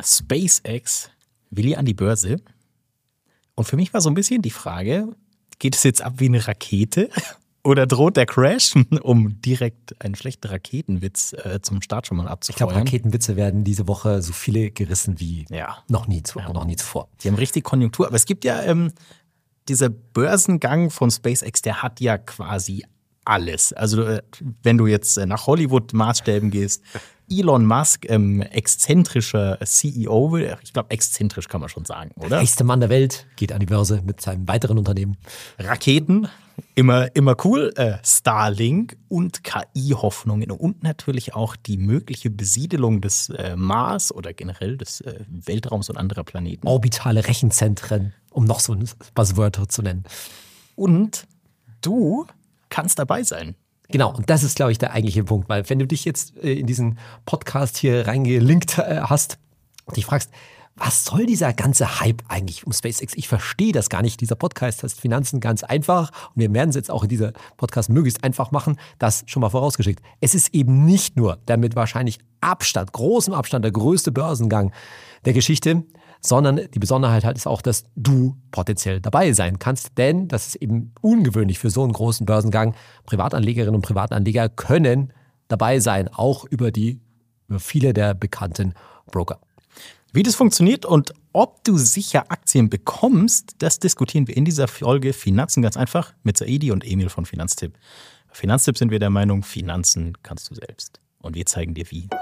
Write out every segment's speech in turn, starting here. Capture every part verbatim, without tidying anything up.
SpaceX will ja an die Börse. Und für mich war so ein bisschen die Frage, geht es jetzt ab wie eine Rakete oder droht der Crash, um direkt einen schlechten Raketenwitz äh, zum Start schon mal Ich abzufeuern? glaube, Raketenwitze werden diese Woche so viele gerissen wie Ja. noch nie, zu, noch nie zuvor. Die haben richtig Konjunktur. Aber es gibt ja ähm, dieser Börsengang von SpaceX, der hat ja quasi alles. Also äh, wenn du jetzt äh, nach Hollywood-Maßstäben gehst, Elon Musk, ähm, exzentrischer C E O, ich glaube exzentrisch kann man schon sagen, oder? Reichster Mann der Welt geht an die Börse mit seinem weiteren Unternehmen. Raketen, immer, immer cool, äh, Starlink und K I-Hoffnungen und natürlich auch die mögliche Besiedelung des äh, Mars oder generell des äh, Weltraums und anderer Planeten. Orbitale Rechenzentren, um noch so ein Buzzword zu nennen. Und du kannst dabei sein. Genau, und das ist, glaube ich, der eigentliche Punkt, weil wenn du dich jetzt äh, in diesen Podcast hier reingelinkt äh, hast und dich fragst, was soll dieser ganze Hype eigentlich um SpaceX? Ich verstehe das gar nicht. Dieser Podcast heißt Finanzen ganz einfach und wir werden es jetzt auch in dieser Podcast möglichst einfach machen. Das schon mal vorausgeschickt. Es ist eben nicht nur der mit wahrscheinlich Abstand, großem Abstand, der größte Börsengang der Geschichte, sondern die Besonderheit halt ist auch, dass du potenziell dabei sein kannst, denn das ist eben ungewöhnlich für so einen großen Börsengang. Privatanlegerinnen und Privatanleger können dabei sein, auch über die über viele der bekannten Broker. Wie das funktioniert und ob du sicher Aktien bekommst, das diskutieren wir in dieser Folge Finanzen ganz einfach mit Saidi und Emil von Finanztipp. Bei Finanztipp sind wir der Meinung, Finanzen kannst du selbst. Und wir zeigen dir wie.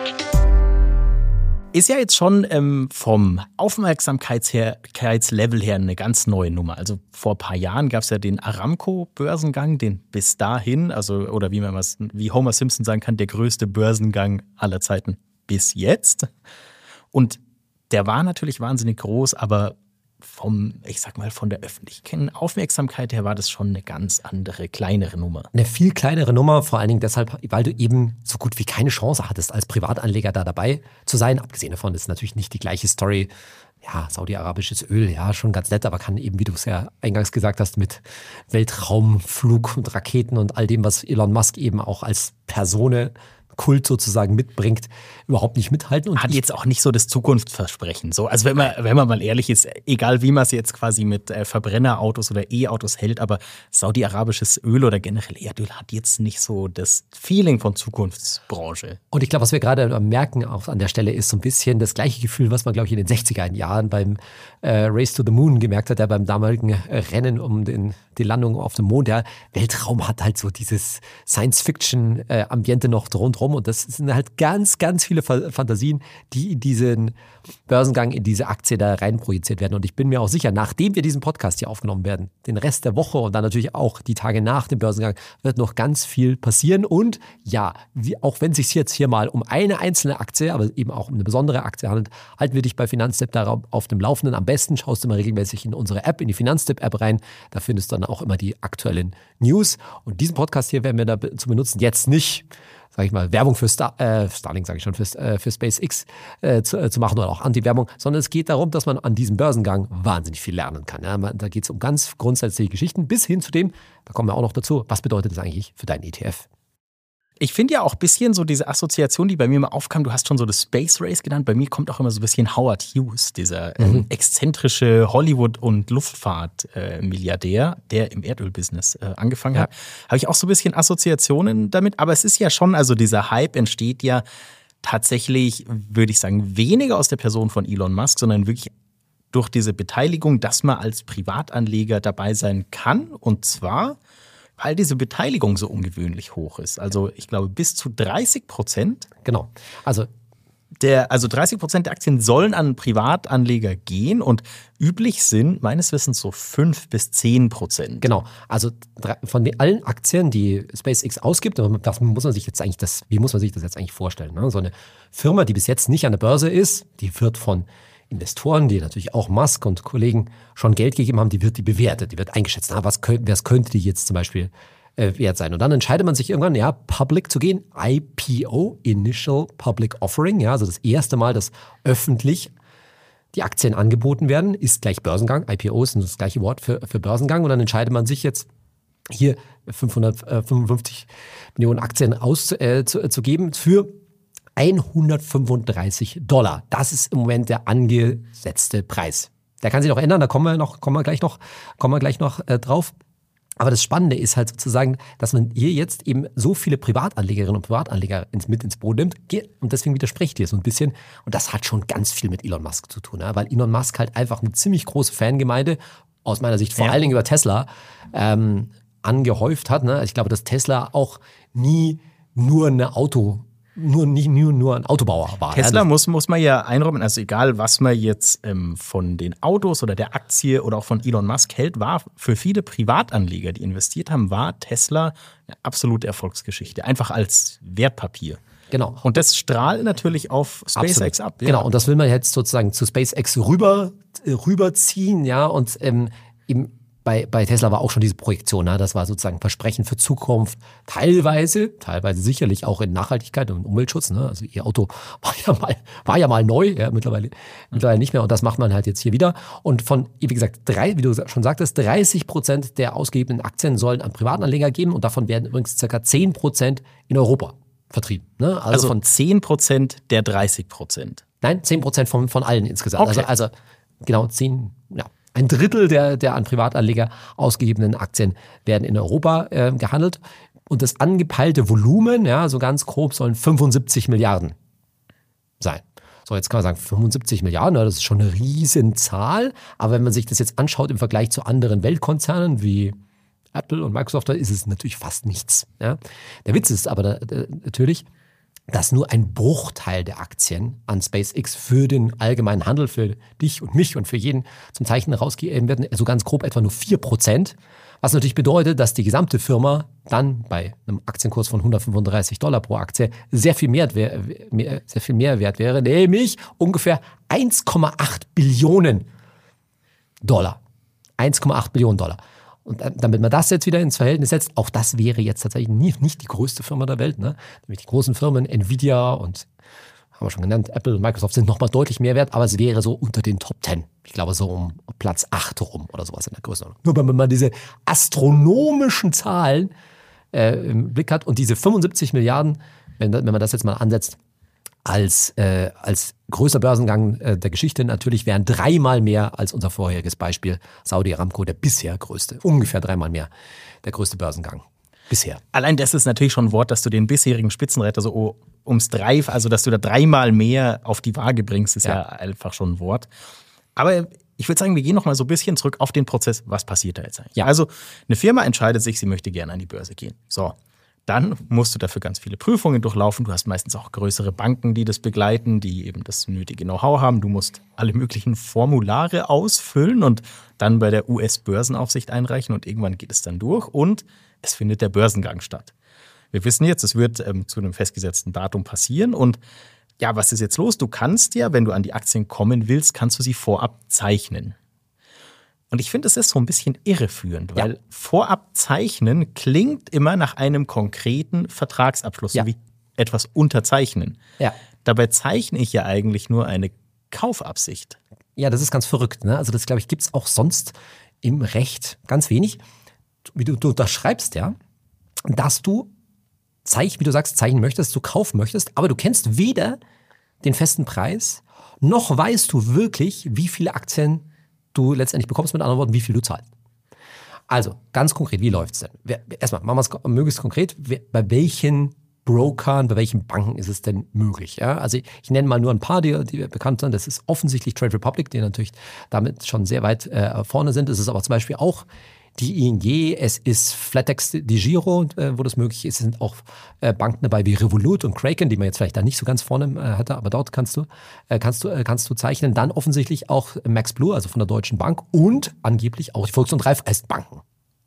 Ist ja jetzt schon ähm, vom Aufmerksamkeitslevel her eine ganz neue Nummer. Also vor ein paar Jahren gab es ja den Aramco-Börsengang, den bis dahin, also oder wie man was, wie Homer Simpson sagen kann, der größte Börsengang aller Zeiten bis jetzt. Und der war natürlich wahnsinnig groß, aber vom, ich sag mal, von der öffentlichen Aufmerksamkeit her war das schon eine ganz andere, kleinere Nummer. Eine viel kleinere Nummer, vor allen Dingen deshalb, weil du eben so gut wie keine Chance hattest, als Privatanleger da dabei zu sein. Abgesehen davon ist natürlich nicht die gleiche Story. Ja, saudi-arabisches Öl, ja, schon ganz nett, aber kann eben, wie du es ja eingangs gesagt hast, mit Weltraumflug und Raketen und all dem, was Elon Musk eben auch als Person Kult sozusagen mitbringt, überhaupt nicht mithalten. Und hat jetzt auch nicht so das Zukunftsversprechen. So, also wenn man, wenn man mal ehrlich ist, egal wie man es jetzt quasi mit äh, Verbrennerautos oder E-Autos hält, aber saudi-arabisches Öl oder generell Erdöl hat jetzt nicht so das Feeling von Zukunftsbranche. Und ich glaube, was wir gerade merken auch an der Stelle ist so ein bisschen das gleiche Gefühl, was man, glaube ich, in den sechziger Jahren beim äh, Race to the Moon gemerkt hat, ja, beim damaligen äh, Rennen um den, die Landung auf dem Mond. Der Weltraum hat halt so dieses Science-Fiction-Ambiente noch rundherum. Und das sind halt ganz, ganz viele Fantasien, die in diesen Börsengang, in diese Aktie da rein projiziert werden. Und ich bin mir auch sicher, nachdem wir diesen Podcast hier aufgenommen werden, den Rest der Woche und dann natürlich auch die Tage nach dem Börsengang, wird noch ganz viel passieren. Und ja, wie, auch wenn es sich jetzt hier mal um eine einzelne Aktie, aber eben auch um eine besondere Aktie handelt, halten wir dich bei Finanztipp darauf auf dem Laufenden. Am besten schaust du mal regelmäßig in unsere App, in die Finanztipp-App rein. Da findest du dann auch immer die aktuellen News. Und diesen Podcast hier werden wir dazu benutzen, jetzt nicht, sage ich mal, Werbung für Star, äh, Starlink, sage ich schon, für, äh, für SpaceX äh, zu, äh, zu machen oder auch Anti-Werbung, sondern es geht darum, dass man an diesem Börsengang wahnsinnig viel lernen kann. Ja? Man, da geht es um ganz grundsätzliche Geschichten bis hin zu dem, da kommen wir auch noch dazu, was bedeutet das eigentlich für deinen E T F? Ich finde ja auch ein bisschen so diese Assoziation, die bei mir mal aufkam, du hast schon so das Space Race genannt, bei mir kommt auch immer so ein bisschen Howard Hughes, dieser mhm. ähm, exzentrische Hollywood- und Luftfahrt-Milliardär, äh, der im Erdölbusiness äh, angefangen ja. hat. Habe ich auch so ein bisschen Assoziationen damit, aber es ist ja schon, also dieser Hype entsteht ja tatsächlich, würde ich sagen, weniger aus der Person von Elon Musk, sondern wirklich durch diese Beteiligung, dass man als Privatanleger dabei sein kann, und zwar weil diese Beteiligung so ungewöhnlich hoch ist. Also ich glaube bis zu dreißig Prozent. Genau. Also der, also dreißig Prozent der Aktien sollen an Privatanleger gehen und üblich sind meines Wissens so fünf bis zehn Prozent. Genau. Also von den, allen Aktien, die SpaceX ausgibt, das muss man sich jetzt eigentlich das, wie muss man sich das jetzt eigentlich vorstellen? Ne? So eine Firma, die bis jetzt nicht an der Börse ist, die wird von Investoren, die natürlich auch Musk und Kollegen schon Geld gegeben haben, die wird die bewertet, die wird eingeschätzt. Na, was könnte, was könnte die jetzt zum Beispiel äh, wert sein? Und dann entscheidet man sich irgendwann, ja, public zu gehen, I P O, Initial Public Offering, ja, also das erste Mal, dass öffentlich die Aktien angeboten werden, ist gleich Börsengang. I P O ist das gleiche Wort für, für Börsengang. Und dann entscheidet man sich jetzt, hier fünfhundertfünfundfünfzig Millionen Aktien auszugeben äh, für hundertfünfunddreißig Dollar. Das ist im Moment der angesetzte Preis. Der kann sich noch ändern, da kommen wir noch, kommen wir gleich noch, kommen wir gleich noch äh, drauf. Aber das Spannende ist halt sozusagen, dass man hier jetzt eben so viele Privatanlegerinnen und Privatanleger ins, mit ins Boot nimmt. Und deswegen widerspricht hier so ein bisschen. Und das hat schon ganz viel mit Elon Musk zu tun. Ja? Weil Elon Musk halt einfach eine ziemlich große Fangemeinde, aus meiner Sicht vor ja. allen Dingen über Tesla, ähm, angehäuft hat. Ne? Ich glaube, dass Tesla auch nie nur eine Auto Nur, nicht nur, nur ein Autobauer war. Tesla ja, muss, muss man ja einräumen, also egal, was man jetzt ähm, von den Autos oder der Aktie oder auch von Elon Musk hält, war für viele Privatanleger, die investiert haben, war Tesla eine absolute Erfolgsgeschichte. Einfach als Wertpapier. Genau. Und das strahlt natürlich auf SpaceX Absolut. ab. Ja. Genau, und das will man jetzt sozusagen zu SpaceX rüber, rüberziehen, ja, und ähm, im Bei, bei Tesla war auch schon diese Projektion, ne? Das war sozusagen Versprechen für Zukunft, teilweise, teilweise sicherlich auch in Nachhaltigkeit und Umweltschutz. Ne? Also ihr Auto war ja mal, war ja mal neu, ja, mittlerweile, mittlerweile nicht mehr und das macht man halt jetzt hier wieder. Und von, wie gesagt, drei, wie du schon sagtest, dreißig Prozent der ausgegebenen Aktien sollen an Privatanleger geben und davon werden übrigens ca. zehn Prozent in Europa vertrieben. Ne? Also, also von zehn Prozent der dreißig Prozent. Nein, zehn Prozent von, von allen insgesamt. Okay. Also, also genau zehn, ja. Ein Drittel der, der an Privatanleger ausgegebenen Aktien werden in Europa äh, gehandelt. Und das angepeilte Volumen, ja, so ganz grob, sollen fünfundsiebzig Milliarden sein. So, jetzt kann man sagen, fünfundsiebzig Milliarden, das ist schon eine Riesenzahl. Aber wenn man sich das jetzt anschaut im Vergleich zu anderen Weltkonzernen wie Apple und Microsoft, da ist es natürlich fast nichts. Ja. Der Witz ist aber da, da, natürlich, dass nur ein Bruchteil der Aktien an SpaceX für den allgemeinen Handel, für dich und mich und für jeden zum Zeichnen rausgegeben werden, also ganz grob etwa nur vier Prozent. Was natürlich bedeutet, dass die gesamte Firma dann bei einem Aktienkurs von hundertfünfunddreißig Dollar pro Aktie sehr viel mehr, mehr, sehr viel mehr wert wäre, nämlich ungefähr eins Komma acht Billionen Dollar. eins Komma acht Billionen Dollar. Und damit man das jetzt wieder ins Verhältnis setzt, auch das wäre jetzt tatsächlich nie, nicht die größte Firma der Welt. Ne? Nämlich die großen Firmen, Nvidia und, haben wir schon genannt, Apple und Microsoft sind nochmal deutlich mehr wert, aber es wäre so unter den Top Ten. Ich glaube so um Platz acht rum oder sowas in der Größenordnung. Nur wenn man diese astronomischen Zahlen äh, im Blick hat und diese fünfundsiebzig Milliarden, wenn, wenn man das jetzt mal ansetzt, als, äh, als größter Börsengang äh, der Geschichte natürlich wären dreimal mehr als unser vorheriges Beispiel Saudi Aramco, der bisher größte, ungefähr dreimal mehr der größte Börsengang bisher. Allein das ist natürlich schon ein Wort, dass du den bisherigen Spitzenreiter so ums Drei, also dass du da dreimal mehr auf die Waage bringst, ist ja, ja einfach schon ein Wort. Aber ich würde sagen, wir gehen noch mal so ein bisschen zurück auf den Prozess, was passiert da jetzt eigentlich? Ja. Also eine Firma entscheidet sich, sie möchte gerne an die Börse gehen. So. Dann musst du dafür ganz viele Prüfungen durchlaufen. Du hast meistens auch größere Banken, die das begleiten, die eben das nötige Know-how haben. Du musst alle möglichen Formulare ausfüllen und dann bei der U S-Börsenaufsicht einreichen. Und irgendwann geht es dann durch und es findet der Börsengang statt. Wir wissen jetzt, es wird ähm, zu einem festgesetzten Datum passieren. Und ja, was ist jetzt los? Du kannst ja, wenn du an die Aktien kommen willst, kannst du sie vorab zeichnen. Und ich finde, es ist so ein bisschen irreführend, weil ja. vorab zeichnen klingt immer nach einem konkreten Vertragsabschluss, ja. so wie etwas unterzeichnen. Ja. Dabei zeichne ich ja eigentlich nur eine Kaufabsicht. Ja, das ist ganz verrückt. Ne? Also das, glaube ich, gibt es auch sonst im Recht ganz wenig. Wie du, du unterschreibst ja, dass du, zeich, wie du sagst, zeichnen möchtest, du kaufen möchtest, aber du kennst weder den festen Preis, noch weißt du wirklich, wie viele Aktien du letztendlich bekommst, mit anderen Worten, wie viel du zahlst. Also, ganz konkret, wie läuft es denn? Erstmal, machen wir es möglichst konkret. Bei welchen Brokern, bei welchen Banken ist es denn möglich? Ja? Also, ich, ich nenne mal nur ein paar, die, die bekannt sind. Das ist offensichtlich Trade Republic, die natürlich damit schon sehr weit äh, vorne sind. Es ist aber zum Beispiel auch die I N G, es ist Flatex de Giro, äh, wo das möglich ist. Es sind auch äh, Banken dabei wie Revolut und Kraken, die man jetzt vielleicht da nicht so ganz vorne äh, hatte, aber dort kannst du, äh, kannst du, äh, kannst du zeichnen. Dann offensichtlich auch Max Blue, also von der Deutschen Bank und angeblich auch die Volks- und Raiffeisenbanken.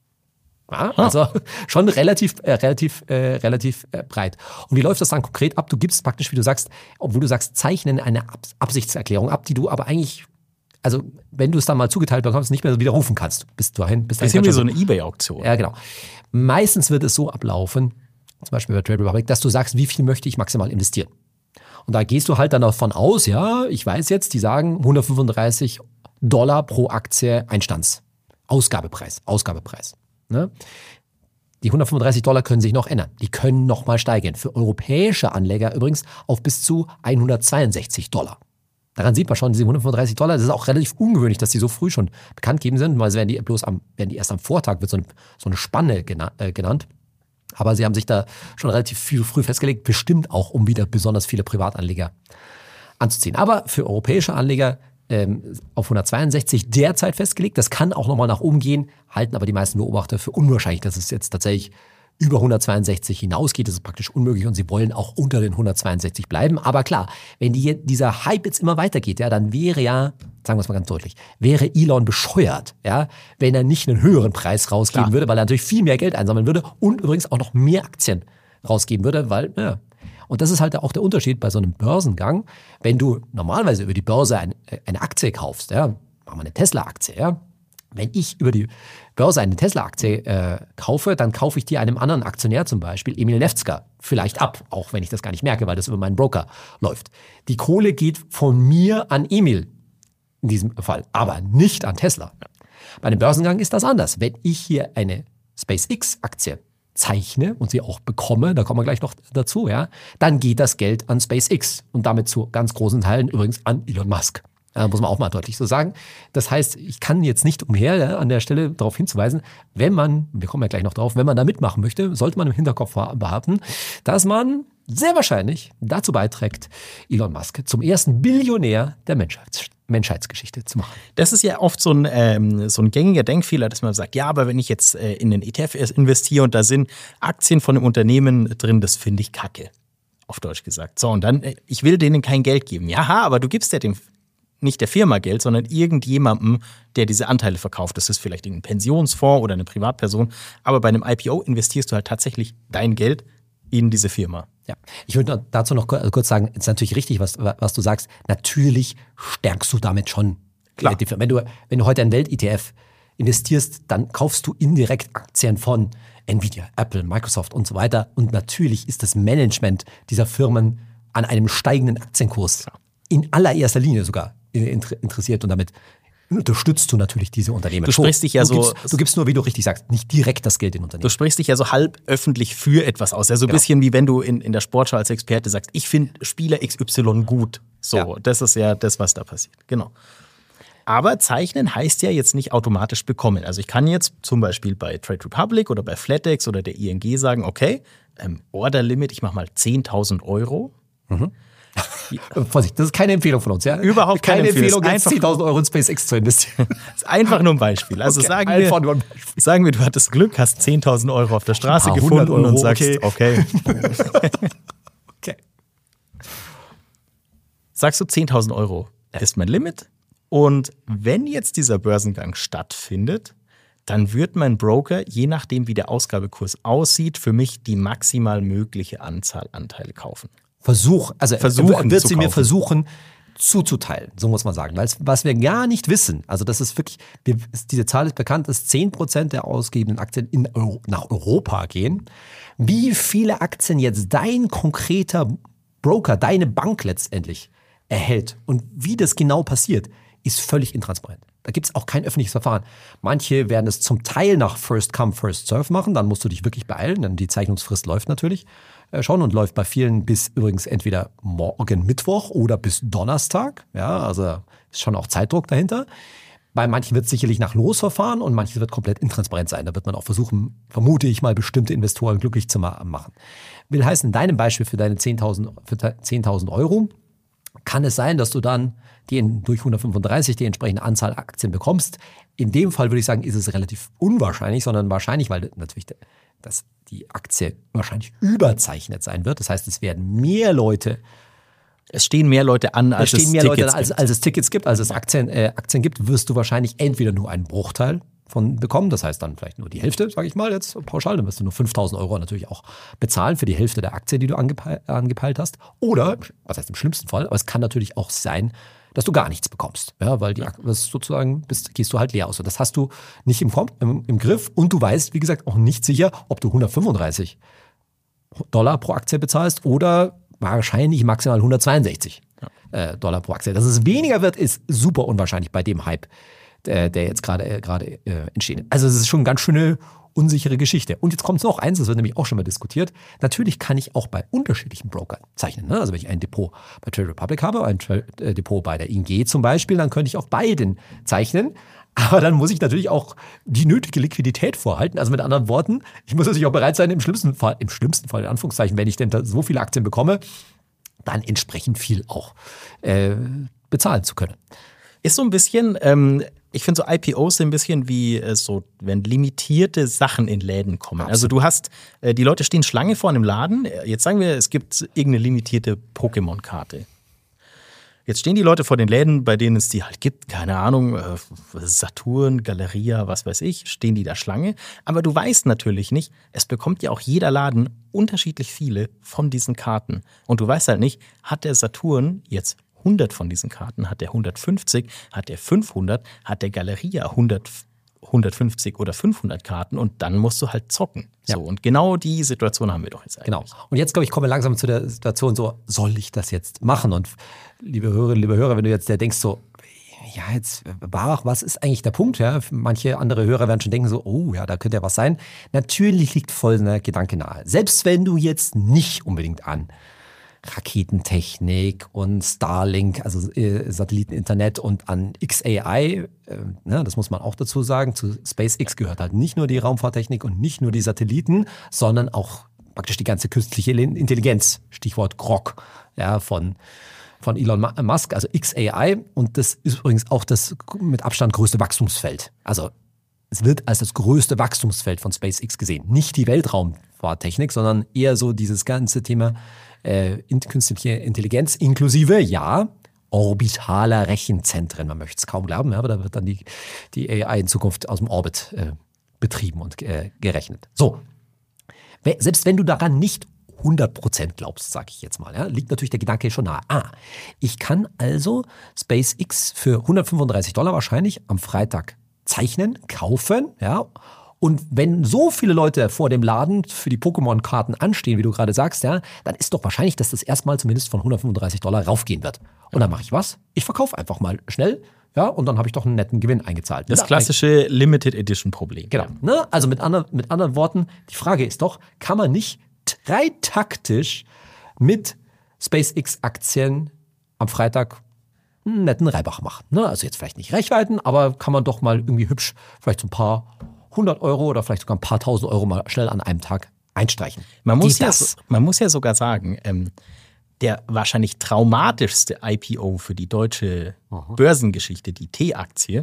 Ja, also schon relativ, äh, relativ, äh, relativ äh, breit. Und wie läuft das dann konkret ab? Du gibst praktisch, wie du sagst, obwohl du sagst, zeichnen eine Ab- Absichtserklärung ab, die du aber eigentlich, also wenn du es dann mal zugeteilt bekommst, nicht mehr widerrufen kannst. Bis dahin, bis dahin. Das ist wie so eine eBay-Auktion. Ja, genau. Meistens wird es so ablaufen, zum Beispiel bei Trade Republic, dass du sagst, wie viel möchte ich maximal investieren. Und da gehst du halt dann davon aus, ja, ich weiß jetzt, die sagen hundertfünfunddreißig Dollar pro Aktie Einstands. Ausgabepreis, Ausgabepreis. Ne? Die hundertfünfunddreißig Dollar können sich noch ändern. Die können noch mal steigen. Für europäische Anleger übrigens auf bis zu hundertzweiundsechzig Dollar. Daran sieht man schon, diese hundertfünfunddreißig Dollar, das ist auch relativ ungewöhnlich, dass die so früh schon bekannt gegeben sind, weil werden die bloß am, werden die erst am Vortag, wird so eine, so eine Spanne gena- äh, genannt. Aber sie haben sich da schon relativ viel früh festgelegt, bestimmt auch, um wieder besonders viele Privatanleger anzuziehen. Aber für europäische Anleger ähm, auf hundertzweiundsechzig derzeit festgelegt. Das kann auch nochmal nach oben gehen, halten aber die meisten Beobachter für unwahrscheinlich, dass es jetzt tatsächlich über hundertzweiundsechzig hinausgeht. Das ist praktisch unmöglich und sie wollen auch unter den hundertzweiundsechzig bleiben. Aber klar, wenn die, dieser Hype jetzt immer weitergeht, ja, dann wäre ja, sagen wir es mal ganz deutlich, wäre Elon bescheuert, ja, wenn er nicht einen höheren Preis rausgeben klar. würde, weil er natürlich viel mehr Geld einsammeln würde und übrigens auch noch mehr Aktien rausgeben würde, weil, ja. Und das ist halt auch der Unterschied bei so einem Börsengang. Wenn du normalerweise über die Börse eine, eine Aktie kaufst, ja, machen wir eine Tesla-Aktie, ja, wenn ich über die Börse eine Tesla-Aktie äh, kaufe, dann kaufe ich die einem anderen Aktionär, zum Beispiel Emil Nefzger, vielleicht ab, auch wenn ich das gar nicht merke, weil das über meinen Broker läuft. Die Kohle geht von mir an Emil in diesem Fall, aber nicht an Tesla. Bei einem Börsengang ist das anders. Wenn ich hier eine SpaceX-Aktie zeichne und sie auch bekomme, da kommen wir gleich noch dazu, ja, dann geht das Geld an SpaceX und damit zu ganz großen Teilen übrigens an Elon Musk. Ja, muss man auch mal deutlich so sagen. Das heißt, ich kann jetzt nicht umher, ja, an der Stelle darauf hinzuweisen, wenn man, wir kommen ja gleich noch drauf, wenn man da mitmachen möchte, sollte man im Hinterkopf behalten, dass man sehr wahrscheinlich dazu beiträgt, Elon Musk zum ersten Billionär der Menschheits- Menschheitsgeschichte zu machen. Das ist ja oft so ein, ähm, so ein gängiger Denkfehler, dass man sagt, ja, aber wenn ich jetzt äh, in den E T F investiere und da sind Aktien von einem Unternehmen drin, das finde ich kacke, auf Deutsch gesagt. So, und dann, äh, ich will denen kein Geld geben. Ja, aber du gibst ja dem nicht der Firma Geld, sondern irgendjemandem, der diese Anteile verkauft. Das ist vielleicht ein Pensionsfonds oder eine Privatperson. Aber bei einem I P O investierst du halt tatsächlich dein Geld in diese Firma. Ja, ich würde dazu noch kurz sagen, es ist natürlich richtig, was, was du sagst. Natürlich stärkst du damit schon. Klar. Die Firma. Wenn du, wenn du heute einen Welt-E T F investierst, dann kaufst du indirekt Aktien von Nvidia, Apple, Microsoft und so weiter. Und natürlich ist das Management dieser Firmen an einem steigenden Aktienkurs Klar. in allererster Linie sogar interessiert und damit unterstützt du natürlich diese Unternehmen. Du sprichst dich ja du so. Gibst, du gibst nur, wie du richtig sagst, nicht direkt das Geld in Unternehmen. Du sprichst dich ja so halb öffentlich für etwas aus. Ja, so ein genau. bisschen wie wenn du in, in der Sportschau als Experte sagst, ich finde Spieler X Y gut. So, ja. Das ist ja das, was da passiert. Genau. Aber zeichnen heißt ja jetzt nicht automatisch bekommen. Also ich kann jetzt zum Beispiel bei Trade Republic oder bei Flatex oder der I N G sagen, okay, ähm, Order Limit, ich mache mal zehntausend Euro. Mhm. Ja. Vorsicht, das ist keine Empfehlung von uns, ja? Überhaupt keine, keine Empfehlung, Empfehlung jetzt zehntausend Euro in SpaceX zu investieren. Das ist einfach nur ein Beispiel. Also okay, sagen, wir, Beispiel. sagen wir, du hattest Glück, hast zehntausend Euro auf der Straße gefunden Euro, und sagst, okay. Okay. okay. Sagst du, zehntausend Euro ja. ist mein Limit. Und wenn jetzt dieser Börsengang stattfindet, dann wird mein Broker, je nachdem wie der Ausgabekurs aussieht, für mich die maximal mögliche Anzahl Anteile kaufen. Versuch, also versuchen wird sie mir versuchen zuzuteilen, so muss man sagen. Weil was wir gar nicht wissen, also das ist wirklich, wir, diese Zahl ist bekannt, dass zehn Prozent der ausgegebenen Aktien in Euro, nach Europa gehen. Wie viele Aktien jetzt dein konkreter Broker, deine Bank letztendlich erhält und wie das genau passiert, ist völlig intransparent. Da gibt es auch kein öffentliches Verfahren. Manche werden es zum Teil nach First Come, First Serve machen, dann musst du dich wirklich beeilen, denn die Zeichnungsfrist läuft natürlich schon und läuft bei vielen bis übrigens entweder morgen Mittwoch oder bis Donnerstag. Ja, also ist schon auch Zeitdruck dahinter. Bei manchen wird es sicherlich nach Losverfahren und manches wird komplett intransparent sein. Da wird man auch versuchen, vermute ich mal, bestimmte Investoren glücklich zu machen. Will heißen, in deinem Beispiel für deine zehntausend Euro kann es sein, dass du dann die in, durch hundertfünfunddreißig die entsprechende Anzahl Aktien bekommst. In dem Fall würde ich sagen, ist es relativ unwahrscheinlich, sondern wahrscheinlich, weil natürlich dass die Aktie wahrscheinlich überzeichnet sein wird. Das heißt, es werden mehr Leute Es stehen mehr Leute an, als es, es mehr Tickets Leute, als, als es Tickets gibt, als es Aktien, äh, Aktien gibt, wirst du wahrscheinlich entweder nur einen Bruchteil von bekommen, das heißt dann vielleicht nur die Hälfte, sage ich mal jetzt pauschal, dann wirst du nur fünftausend Euro natürlich auch bezahlen für die Hälfte der Aktie, die du angepeilt, angepeilt hast. Oder, was heißt im schlimmsten Fall, aber es kann natürlich auch sein, dass du gar nichts bekommst, ja, weil die das sozusagen bist, gehst du halt leer aus. Und das hast du nicht im, im, im Griff und du weißt, wie gesagt, auch nicht sicher, ob du hundertfünfunddreißig Dollar pro Aktie bezahlst oder wahrscheinlich maximal hundertzweiundsechzig ja. äh, Dollar pro Aktie. Dass es weniger wird, ist super unwahrscheinlich bei dem Hype, der, der jetzt gerade äh, gerade äh, entsteht. Also es ist schon eine ganz schöne unsichere Geschichte. Und jetzt kommt noch eins, das wird nämlich auch schon mal diskutiert. Natürlich kann ich auch bei unterschiedlichen Brokern zeichnen. Ne? Also wenn ich ein Depot bei Trade Republic habe, ein Tra- äh, Depot bei der I N G zum Beispiel, dann könnte ich auf beiden zeichnen. Aber dann muss ich natürlich auch die nötige Liquidität vorhalten. Also mit anderen Worten, ich muss natürlich auch bereit sein, im schlimmsten Fall, im schlimmsten Fall in Anführungszeichen, wenn ich denn da so viele Aktien bekomme, dann entsprechend viel auch äh, bezahlen zu können. Ist so ein bisschen, ähm, ich finde so I P Os sind ein bisschen wie äh, so, wenn limitierte Sachen in Läden kommen. Absolut. Also du hast, äh, die Leute stehen Schlange vor einem Laden. Jetzt sagen wir, es gibt irgendeine limitierte Pokémon-Karte. Jetzt stehen die Leute vor den Läden, bei denen es die halt gibt, keine Ahnung, äh, Saturn, Galeria, was weiß ich, stehen die da Schlange. Aber du weißt natürlich nicht, es bekommt ja auch jeder Laden unterschiedlich viele von diesen Karten. Und du weißt halt nicht, hat der Saturn jetzt hundert von diesen Karten, hat der hundertfünfzig, hat der fünfhundert, hat der Galeria hundert, hundertfünfzig oder fünfhundert Karten und dann musst du halt zocken. Ja. So, und genau die Situation haben wir doch jetzt eigentlich. Genau. Und jetzt, glaube ich, kommen wir langsam zu der Situation so, soll ich das jetzt machen? Und liebe Hörerinnen, liebe Hörer, wenn du jetzt der denkst so, ja, jetzt, Barach, was ist eigentlich der Punkt? Ja? Manche andere Hörer werden schon denken so, oh ja, da könnte ja was sein. Natürlich liegt folgender Gedanke nahe. Selbst wenn du jetzt nicht unbedingt an Raketentechnik und Starlink, also äh, Satelliteninternet und an X A I, äh, ne, das muss man auch dazu sagen, zu SpaceX gehört halt nicht nur die Raumfahrttechnik und nicht nur die Satelliten, sondern auch praktisch die ganze künstliche Intelligenz, Stichwort Grok, ja, von, von Elon Musk, also X A I, und das ist übrigens auch das mit Abstand größte Wachstumsfeld. Also es wird als das größte Wachstumsfeld von SpaceX gesehen. Nicht die Weltraumfahrttechnik, sondern eher so dieses ganze Thema Äh, künstliche Intelligenz inklusive, ja, orbitaler Rechenzentren. Man möchte es kaum glauben, ja, aber da wird dann die, die A I in Zukunft aus dem Orbit äh, betrieben und äh, gerechnet. So, selbst wenn du daran nicht hundert Prozent glaubst, sage ich jetzt mal, ja, liegt natürlich der Gedanke schon nahe. Ah, ich kann also SpaceX für hundertfünfunddreißig Dollar wahrscheinlich am Freitag zeichnen, kaufen, ja. Und wenn so viele Leute vor dem Laden für die Pokémon-Karten anstehen, wie du gerade sagst, ja, dann ist doch wahrscheinlich, dass das erstmal zumindest von hundertfünfunddreißig Dollar raufgehen wird. Und dann mache ich was? Ich verkaufe einfach mal schnell, ja, und dann habe ich doch einen netten Gewinn eingezahlt. Das klassische Limited Edition Problem. Genau. Ne? Also mit, andre, mit anderen Worten, die Frage ist doch, kann man nicht dreitaktisch mit SpaceX-Aktien am Freitag einen netten Reibach machen? Ne? Also jetzt vielleicht nicht Reichweiten, aber kann man doch mal irgendwie hübsch vielleicht so ein paar hundert Euro oder vielleicht sogar ein paar tausend Euro mal schnell an einem Tag einstreichen. Man muss, ja, man muss ja sogar sagen, ähm, der wahrscheinlich traumatischste I P O für die deutsche Aha. Börsengeschichte, die T-Aktie,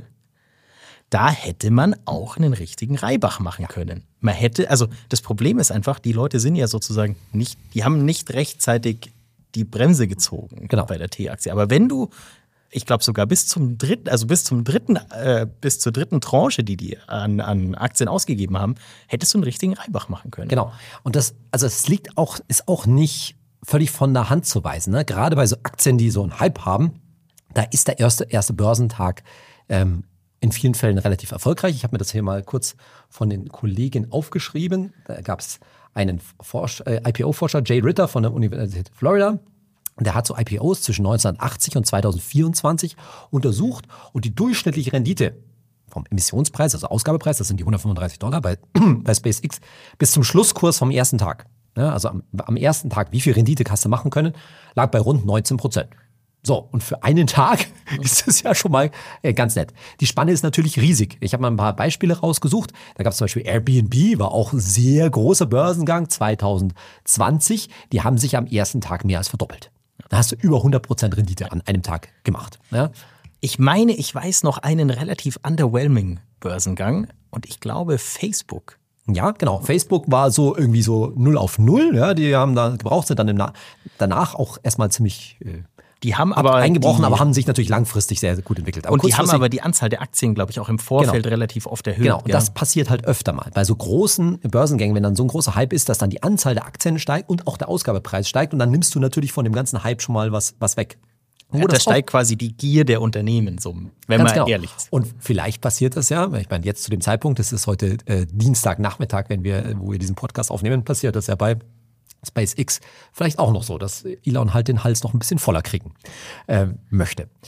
da hätte man auch einen richtigen Reibach machen ja. können. Man hätte, also das Problem ist einfach, die Leute sind ja sozusagen nicht, die haben nicht rechtzeitig die Bremse gezogen genau. bei der T-Aktie. Aber wenn du ich glaube sogar bis zum dritten, also bis zum dritten, äh, bis zur dritten Tranche, die die an, an Aktien ausgegeben haben, hättest du einen richtigen Reibach machen können. Genau. Und das, also es liegt auch, ist auch nicht völlig von der Hand zu weisen. Ne? Gerade bei so Aktien, die so einen Hype haben, da ist der erste, erste Börsentag ähm, in vielen Fällen relativ erfolgreich. Ich habe mir das hier mal kurz von den Kollegen aufgeschrieben. Da gab es einen Forsch- äh, I P O-Forscher, Jay Ritter von der Universität Florida. Der hat so I P Os zwischen neunzehnhundertachtzig und zweitausendvierundzwanzig untersucht und die durchschnittliche Rendite vom Emissionspreis, also Ausgabepreis, das sind die hundertfünfunddreißig Dollar bei, bei SpaceX, bis zum Schlusskurs vom ersten Tag, ja, also am, am ersten Tag, wie viel Rendite hast du machen können, lag bei rund neunzehn Prozent. So, und für einen Tag ist das ja schon mal äh, ganz nett. Die Spanne ist natürlich riesig. Ich habe mal ein paar Beispiele rausgesucht. Da gab es zum Beispiel Airbnb, war auch ein sehr großer Börsengang zweitausendzwanzig. Die haben sich am ersten Tag mehr als verdoppelt. Da hast du über hundert Prozent Rendite an einem Tag gemacht. Ja? Ich meine, ich weiß noch einen relativ underwhelming Börsengang und ich glaube Facebook. Ja, genau. Facebook war so irgendwie so null auf null. Ja? Die haben da gebraucht, sind dann im Na- danach auch erstmal ziemlich äh, die haben aber eingebrochen, die, aber haben sich natürlich langfristig sehr, sehr gut entwickelt. Aber und die haben aber die Anzahl der Aktien, glaube ich, auch im Vorfeld genau. relativ oft erhöht. Genau, und ja. das passiert halt öfter mal. Bei so großen Börsengängen, wenn dann so ein großer Hype ist, dass dann die Anzahl der Aktien steigt und auch der Ausgabepreis steigt und dann nimmst du natürlich von dem ganzen Hype schon mal was, was weg. Ja, da steigt quasi die Gier der Unternehmen, so, wenn Ganz man genau. ehrlich ist. Und vielleicht passiert das ja, ich meine jetzt zu dem Zeitpunkt, das ist heute äh, Dienstagnachmittag, wenn wir, wo wir diesen Podcast aufnehmen, passiert das ja bei SpaceX vielleicht auch noch so, dass Elon halt den Hals noch ein bisschen voller kriegen äh, möchte.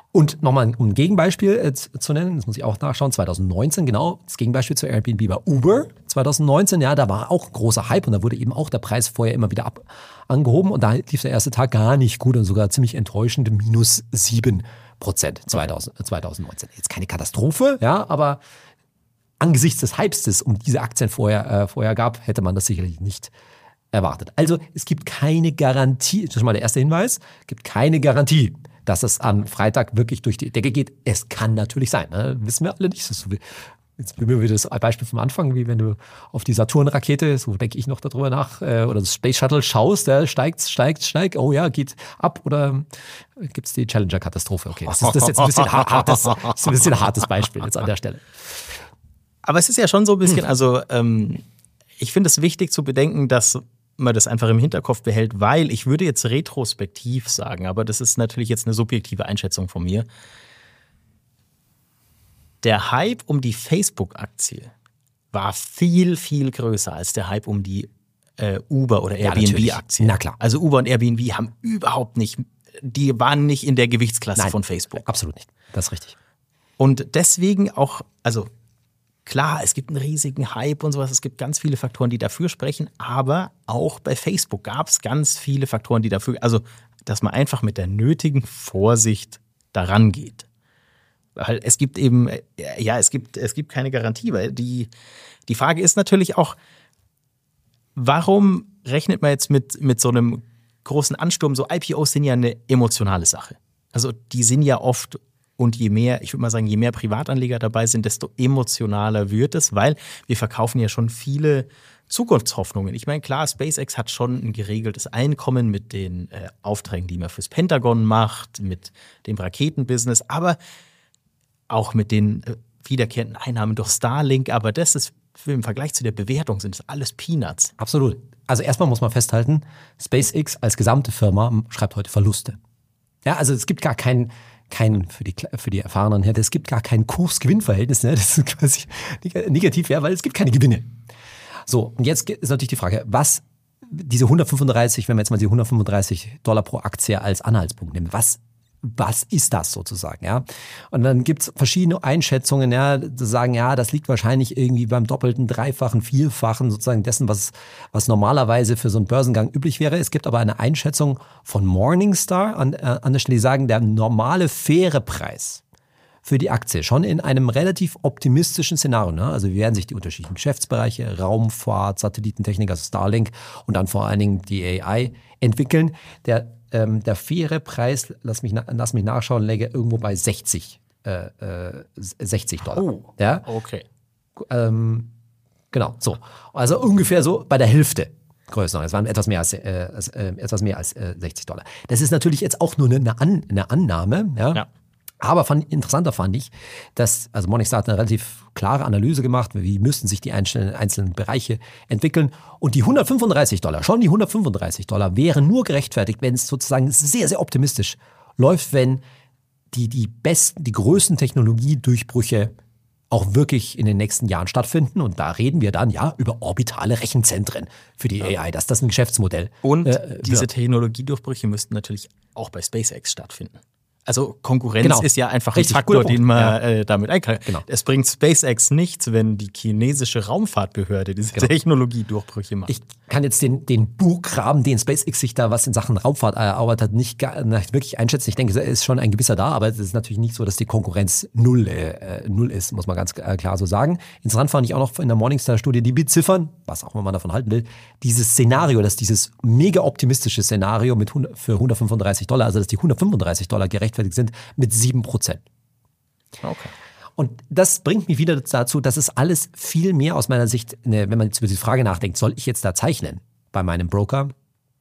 Und nochmal um ein Gegenbeispiel äh, zu nennen, das muss ich auch nachschauen, zwanzig neunzehn, genau, das Gegenbeispiel zu Airbnb war Uber. zwanzig neunzehn, ja, da war auch großer Hype und da wurde eben auch der Preis vorher immer wieder ab, angehoben und da lief der erste Tag gar nicht gut und sogar ziemlich enttäuschend, minus sieben Prozent zwanzig neunzehn. Jetzt keine Katastrophe, ja, aber angesichts des Hypes, des um diese Aktien vorher, äh, vorher gab, hätte man das sicherlich nicht erwartet. Also es gibt keine Garantie, das ist schon mal der erste Hinweis, es gibt keine Garantie, dass es am Freitag wirklich durch die Decke geht. Es kann natürlich sein, ne? Wissen wir alle nicht. Das ist so wie, jetzt nehmen wir das Beispiel vom Anfang, wie wenn du auf die Saturn-Rakete, so denke ich noch darüber nach, äh, oder das Space Shuttle schaust, der steigt, steigt, steigt, oh ja, geht ab, oder gibt es die Challenger-Katastrophe? Okay, das ist, das ist jetzt ein bisschen hartes, das ist ein bisschen hartes Beispiel jetzt an der Stelle. Aber es ist ja schon so ein bisschen, also ähm, ich finde es wichtig zu bedenken, dass man das einfach im Hinterkopf behält, weil ich würde jetzt retrospektiv sagen, aber das ist natürlich jetzt eine subjektive Einschätzung von mir. Der Hype um die Facebook-Aktie war viel, viel größer als der Hype um die äh, Uber- oder Airbnb-Aktie. Ja, na klar. Also Uber und Airbnb haben überhaupt nicht, die waren nicht in der Gewichtsklasse Nein, von Facebook. Absolut nicht, das ist richtig. Und deswegen auch, also klar, es gibt einen riesigen Hype und sowas, es gibt ganz viele Faktoren, die dafür sprechen, aber auch bei Facebook gab es ganz viele Faktoren, die dafür, also dass man einfach mit der nötigen Vorsicht daran geht. Weil es gibt eben, ja, es gibt, es gibt keine Garantie, weil die, die Frage ist natürlich auch, warum rechnet man jetzt mit, mit so einem großen Ansturm? So I P Os sind ja eine emotionale Sache. Also die sind ja oft, und je mehr, ich würde mal sagen, je mehr Privatanleger dabei sind, desto emotionaler wird es, weil wir verkaufen ja schon viele Zukunftshoffnungen. Ich meine, klar, SpaceX hat schon ein geregeltes Einkommen mit den äh, Aufträgen, die man fürs Pentagon macht, mit dem Raketenbusiness, aber auch mit den äh, wiederkehrenden Einnahmen durch Starlink. Aber das ist im Vergleich zu der Bewertung sind das alles Peanuts. Absolut. Also erstmal muss man festhalten, SpaceX als gesamte Firma schreibt heute Verluste. Ja, also es gibt gar keinen kein, für die, für die Erfahrenen her, es gibt gar kein Kurs-Gewinn-Verhältnis, ne? Das ist quasi negativ, ja, weil es gibt keine Gewinne. So, und jetzt ist natürlich die Frage, was diese hundertfünfunddreißig, wenn wir jetzt mal die hundertfünfunddreißig Dollar pro Aktie als Anhaltspunkt nehmen, was Was ist das sozusagen, ja? Und dann gibt's verschiedene Einschätzungen, ja, die sagen, ja, das liegt wahrscheinlich irgendwie beim doppelten, dreifachen, vierfachen sozusagen dessen, was, was normalerweise für so einen Börsengang üblich wäre. Es gibt aber eine Einschätzung von Morningstar an, äh, an der Stelle, die sagen, der normale faire Preis für die Aktie schon in einem relativ optimistischen Szenario, ne? Also wie werden sich die unterschiedlichen Geschäftsbereiche, Raumfahrt, Satellitentechnik, also Starlink und dann vor allen Dingen die A I entwickeln. Der Ähm, der faire Preis, lass mich, lass mich nachschauen, läge irgendwo bei sechzig, äh, äh, sechzig Dollar. Oh, ja? Okay. Ähm, genau, so. Also ungefähr so bei der Hälfte Größenordnung. Es waren etwas mehr als, äh, äh, etwas mehr als äh, sechzig Dollar. Das ist natürlich jetzt auch nur eine, An- eine Annahme, ja. ja. Aber fand, interessanter fand ich, dass, also Morningstar hat eine relativ klare Analyse gemacht, wie müssten sich die einzelnen, einzelnen Bereiche entwickeln. Und die hundertfünfunddreißig Dollar, schon die hundertfünfunddreißig Dollar, wären nur gerechtfertigt, wenn es sozusagen sehr, sehr optimistisch läuft, wenn die, die besten, die größten Technologiedurchbrüche auch wirklich in den nächsten Jahren stattfinden. Und da reden wir dann ja über orbitale Rechenzentren für die A I, dass das ein Geschäftsmodell Und äh, diese wird. Technologiedurchbrüche müssten natürlich auch bei SpaceX stattfinden. Also Konkurrenz Genau. ist ja einfach Richtig, ein Faktor, guter Punkt. den man Ja. äh, damit einkaufen kann. Genau. Es bringt SpaceX nichts, wenn die chinesische Raumfahrtbehörde diese Genau. Technologiedurchbrüche macht. Ich kann jetzt den, den Burggraben, den SpaceX sich da was in Sachen Raumfahrt erarbeitet hat, nicht, gar, nicht wirklich einschätzen. Ich denke, es ist schon ein gewisser da, aber es ist natürlich nicht so, dass die Konkurrenz null, äh, null ist, muss man ganz äh, klar so sagen. Interessant fand ich auch noch in der Morningstar-Studie, die beziffern, was auch immer man davon halten will, dieses Szenario, dass dieses mega optimistische Szenario mit hundert, für hundertfünfunddreißig Dollar, also dass die hundertfünfunddreißig Dollar gerechtfertigt sind, mit sieben Prozent. Okay. Und das bringt mich wieder dazu, dass es alles viel mehr aus meiner Sicht, eine, wenn man jetzt über die Frage nachdenkt, soll ich jetzt da zeichnen bei meinem Broker,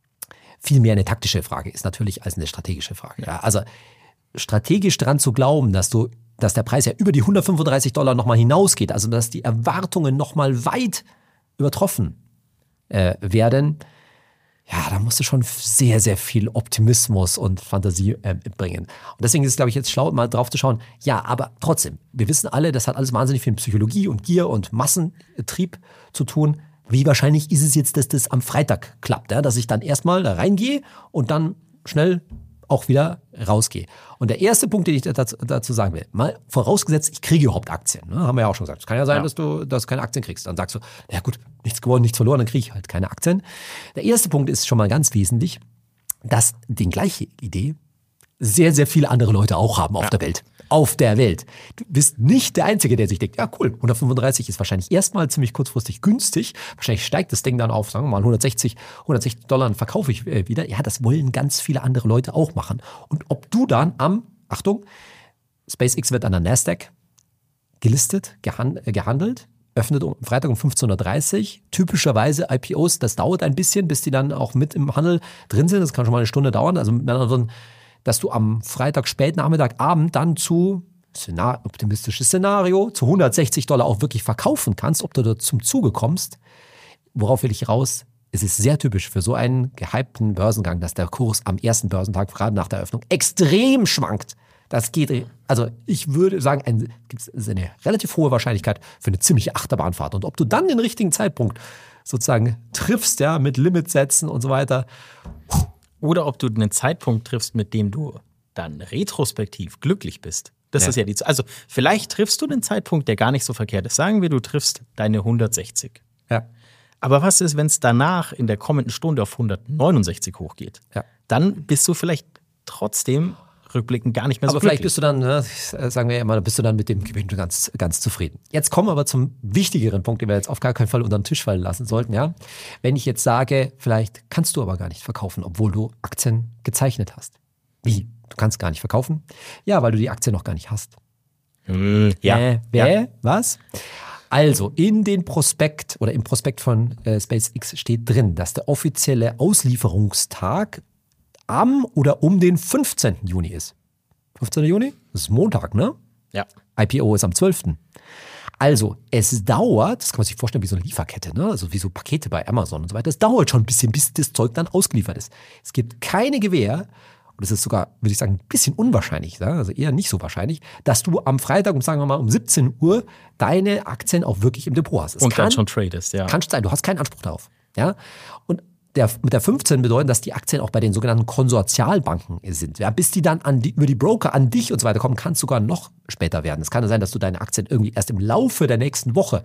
viel mehr eine taktische Frage ist natürlich als eine strategische Frage. Ja, also strategisch dran zu glauben, dass du, dass der Preis ja über die hundertfünfunddreißig Dollar nochmal hinausgeht, also dass die Erwartungen nochmal weit übertroffen äh, werden, ja, da musst du schon sehr, sehr viel Optimismus und Fantasie äh, bringen. Und deswegen ist es, glaube ich, jetzt schlau, mal drauf zu schauen. Ja, aber trotzdem, wir wissen alle, das hat alles wahnsinnig viel mit Psychologie und Gier und Massentrieb zu tun. Wie wahrscheinlich ist es jetzt, dass das am Freitag klappt, ja? Dass ich dann erstmal da reingehe und dann schnell auch wieder rausgehe. Und der erste Punkt, den ich dazu, dazu sagen will, mal vorausgesetzt, ich kriege überhaupt Aktien. Ne? Haben wir ja auch schon gesagt. Es kann ja sein, ja. dass du dass du keine Aktien kriegst. Dann sagst du, ja gut, nichts gewonnen, nichts verloren, dann kriege ich halt keine Aktien. Der erste Punkt ist schon mal ganz wesentlich, dass die gleiche Idee sehr, sehr viele andere Leute auch haben auf ja. der Welt. Auf der Welt. Du bist nicht der Einzige, der sich denkt, ja cool, hundertfünfunddreißig ist wahrscheinlich erstmal ziemlich kurzfristig günstig. Wahrscheinlich steigt das Ding dann auf, sagen wir mal hundertsechzig, hundertsechzig Dollar, dann verkaufe ich wieder. Ja, das wollen ganz viele andere Leute auch machen. Und ob du dann am, Achtung, SpaceX wird an der Nasdaq gelistet, gehand, gehandelt, öffnet um Freitag um fünfzehn Uhr dreißig. Typischerweise I P Os, das dauert ein bisschen, bis die dann auch mit im Handel drin sind. Das kann schon mal eine Stunde dauern. Also mit anderen, dass du am Freitag, Spätnachmittag, Abend dann zu, Szenar- optimistisches Szenario, zu hundertsechzig Dollar auch wirklich verkaufen kannst, ob du da zum Zuge kommst. Worauf will ich raus? Es ist sehr typisch für so einen gehypten Börsengang, dass der Kurs am ersten Börsentag, gerade nach der Eröffnung, extrem schwankt. Das geht, also ich würde sagen, ein, gibt es eine relativ hohe Wahrscheinlichkeit für eine ziemliche Achterbahnfahrt. Und ob du dann den richtigen Zeitpunkt sozusagen triffst, ja, mit Limitsätzen und so weiter. Oder ob du einen Zeitpunkt triffst, mit dem du dann retrospektiv glücklich bist. Das ja. ist ja die, also vielleicht triffst du den Zeitpunkt, der gar nicht so verkehrt ist. Sagen wir, du triffst deine hundertsechzig. Ja. Aber was ist, wenn es danach in der kommenden Stunde auf hundertneunundsechzig hochgeht? Ja. Dann bist du vielleicht trotzdem rückblickend gar nicht mehr so aber glücklich. Vielleicht bist du dann, ne, sagen wir ja immer, bist du dann mit dem Gewinn ganz, ganz zufrieden. Jetzt kommen wir aber zum wichtigeren Punkt, den wir jetzt auf gar keinen Fall unter den Tisch fallen lassen sollten. Ja? Wenn ich jetzt sage, vielleicht kannst du aber gar nicht verkaufen, obwohl du Aktien gezeichnet hast. Wie? Du kannst gar nicht verkaufen? Ja, weil du die Aktie noch gar nicht hast. Hm, ja. Äh, wer? Ja. Was? Also, in den Prospekt oder im Prospekt von äh, SpaceX steht drin, dass der offizielle Auslieferungstag am oder um den fünfzehnten Juni ist. fünfzehnten Juni? Das ist Montag, ne? Ja. I P O ist am zwölften Also, es dauert, das kann man sich vorstellen wie so eine Lieferkette, ne? Also wie so Pakete bei Amazon und so weiter. Es dauert schon ein bisschen, bis das Zeug dann ausgeliefert ist. Es gibt keine Gewähr, und es ist sogar, würde ich sagen, ein bisschen unwahrscheinlich, ja? Also eher nicht so wahrscheinlich, dass du am Freitag, um sagen wir mal um siebzehn Uhr, deine Aktien auch wirklich im Depot hast. Es und kann, dann schon tradest, ja. Kann sein, du hast keinen Anspruch darauf. Ja? Und Der, mit der fünfzehn bedeutet, dass die Aktien auch bei den sogenannten Konsortialbanken sind. Ja, bis die dann an die, über die Broker an dich und so weiter kommen, kann es sogar noch später werden. Es kann ja sein, dass du deine Aktien irgendwie erst im Laufe der nächsten Woche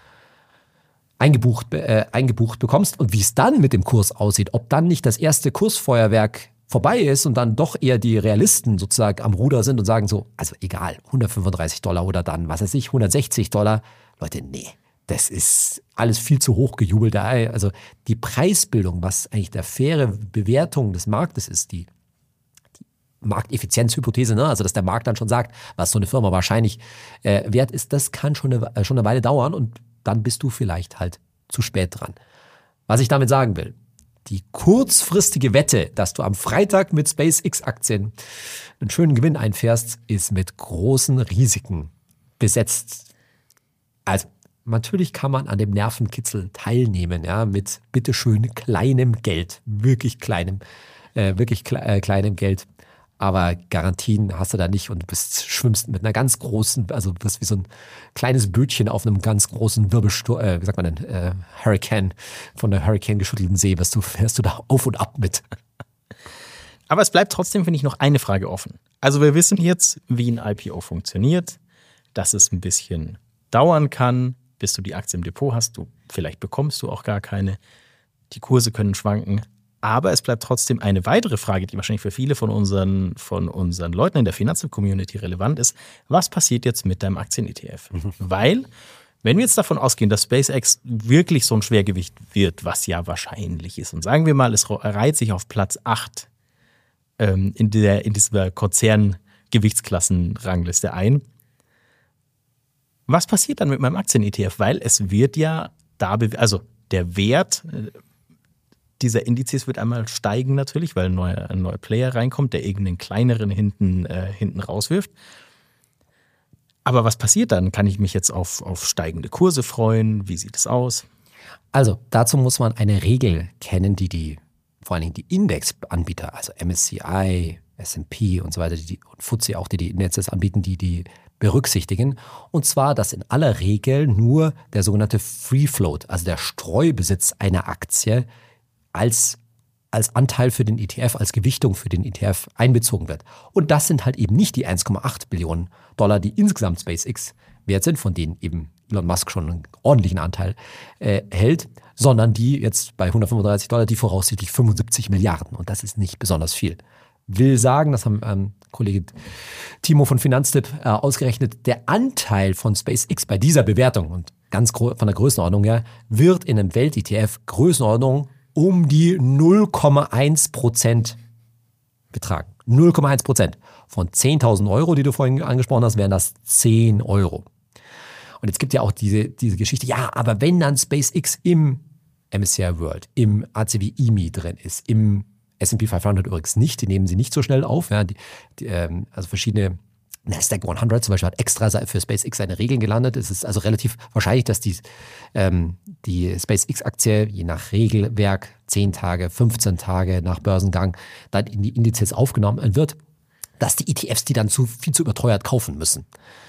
eingebucht, äh, eingebucht bekommst. Und wie es dann mit dem Kurs aussieht, ob dann nicht das erste Kursfeuerwerk vorbei ist und dann doch eher die Realisten sozusagen am Ruder sind und sagen so, also egal, hundertfünfunddreißig Dollar oder dann, was weiß ich, hundertsechzig Dollar. Leute, nee. Das ist alles viel zu hoch gejubelt. Also die Preisbildung, was eigentlich der faire Bewertung des Marktes ist, die, die Markteffizienzhypothese, ne? Also dass der Markt dann schon sagt, was so eine Firma wahrscheinlich äh, wert ist, das kann schon eine, äh, schon eine Weile dauern und dann bist du vielleicht halt zu spät dran. Was ich damit sagen will, die kurzfristige Wette, dass du am Freitag mit SpaceX-Aktien einen schönen Gewinn einfährst, ist mit großen Risiken besetzt. Also natürlich kann man an dem Nervenkitzel teilnehmen, ja, mit bitteschön kleinem Geld, wirklich kleinem, äh, wirklich kle- äh, kleinem Geld. Aber Garantien hast du da nicht und du bist, schwimmst mit einer ganz großen, also du bist wie so ein kleines Bötchen auf einem ganz großen Wirbelsturm, äh, wie sagt man denn, äh, Hurricane, von der Hurricane geschüttelten See, wirst du, fährst du da auf und ab mit. Aber es bleibt trotzdem, finde ich, noch eine Frage offen. Also wir wissen jetzt, wie ein I P O funktioniert, dass es ein bisschen dauern kann, bis du die Aktie im Depot hast. Du, vielleicht bekommst du auch gar keine. Die Kurse können schwanken. Aber es bleibt trotzdem eine weitere Frage, die wahrscheinlich für viele von unseren, von unseren Leuten in der Finanzen-Community relevant ist. Was passiert jetzt mit deinem Aktien-E T F? Mhm. Weil, wenn wir jetzt davon ausgehen, dass SpaceX wirklich so ein Schwergewicht wird, was ja wahrscheinlich ist, und sagen wir mal, es reiht sich auf Platz acht ähm, in, der, in dieser Konzerngewichtsklassen-Rangliste ein, was passiert dann mit meinem Aktien-E T F? Weil es wird ja da, be- also der Wert dieser Indizes wird einmal steigen natürlich, weil ein neuer, ein neuer Player reinkommt, der irgendeinen kleineren hinten, äh, hinten rauswirft. Aber was passiert dann? Kann ich mich jetzt auf, auf steigende Kurse freuen? Wie sieht es aus? Also dazu muss man eine Regel kennen, die die, vor allen Dingen die Indexanbieter, also M S C I, S und P und so weiter, die, und F T S E auch, die die Indexes anbieten, die die berücksichtigen. Und zwar, dass in aller Regel nur der sogenannte Free Float, also der Streubesitz einer Aktie, als als Anteil für den E T F, als Gewichtung für den E T F einbezogen wird. Und das sind halt eben nicht die eins Komma acht Billionen Dollar, die insgesamt SpaceX wert sind, von denen eben Elon Musk schon einen ordentlichen Anteil äh, hält, sondern die jetzt bei hundertfünfunddreißig Dollar, die voraussichtlich fünfundsiebzig Milliarden. Und das ist nicht besonders viel. Will sagen, das haben ähm, Kollege Timo von Finanztipp äh, ausgerechnet, der Anteil von SpaceX bei dieser Bewertung und ganz gro- von der Größenordnung her, wird in einem Welt-E T F Größenordnung um die null Komma eins Prozent betragen. null Komma eins Prozent. Von zehntausend Euro, die du vorhin angesprochen hast, wären das zehn Euro. Und jetzt gibt ja auch diese, diese Geschichte, ja, aber wenn dann SpaceX im M S C I World, im A C W I M I drin ist, im S and P fünfhundert übrigens nicht, die nehmen sie nicht so schnell auf. Ja, die, die, ähm, also verschiedene Nasdaq hundert zum Beispiel hat extra für SpaceX seine Regeln gelandet. Es ist also relativ wahrscheinlich, dass die, ähm, die SpaceX-Aktie je nach Regelwerk zehn Tage, fünfzehn Tage nach Börsengang dann in die Indizes aufgenommen wird, dass die E T Fs die dann zu viel zu überteuert kaufen müssen.